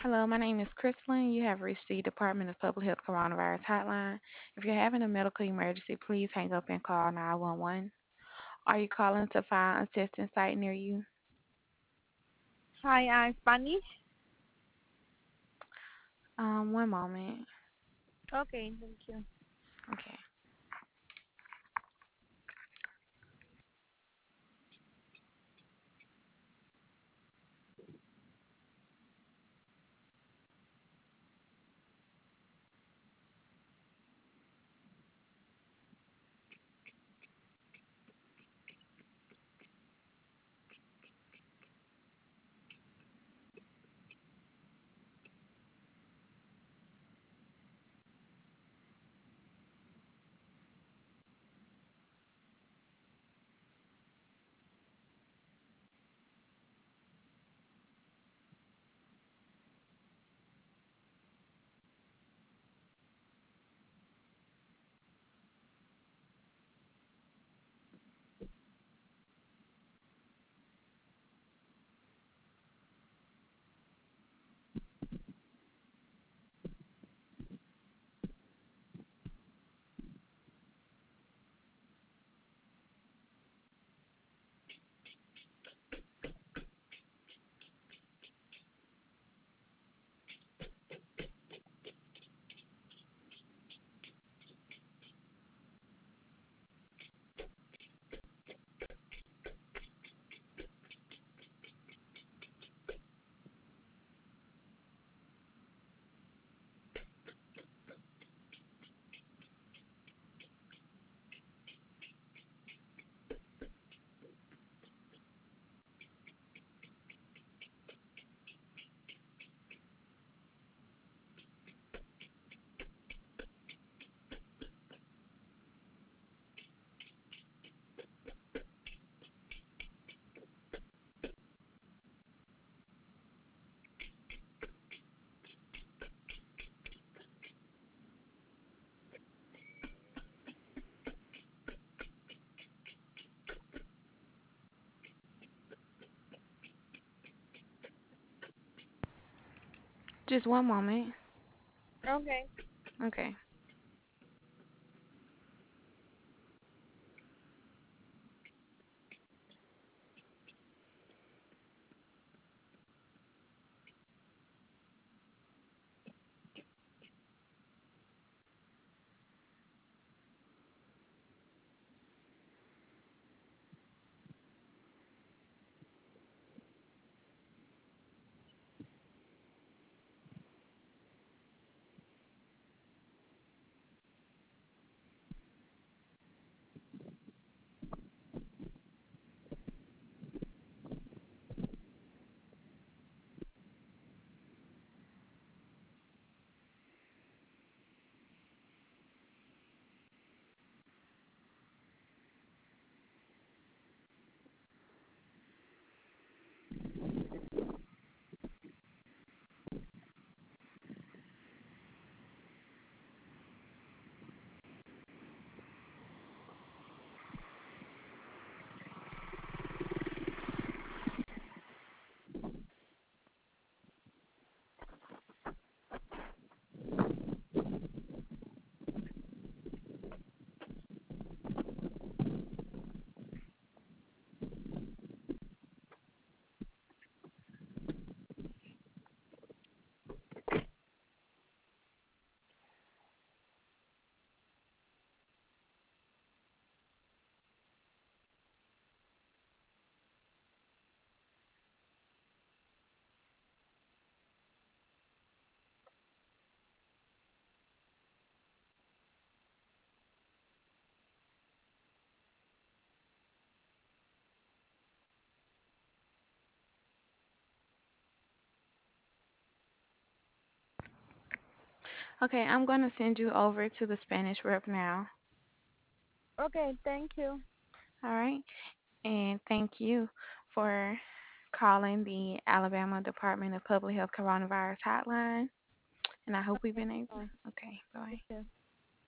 Hello, my name is Crystalline. You have reached the Department of Public Health Coronavirus Hotline. If you're having a medical emergency, please hang up and call 911. Are you calling to find a testing site near you? Hi, Spanish. One moment. Okay, thank you. Okay. Just one moment. Okay. Okay. Okay, I'm going to send you over to the Spanish rep now. Okay, thank you. All right. And thank you for calling the Alabama Department of Public Health Coronavirus Hotline. And I hope we've Okay, been able. bye. Okay, You bye. too.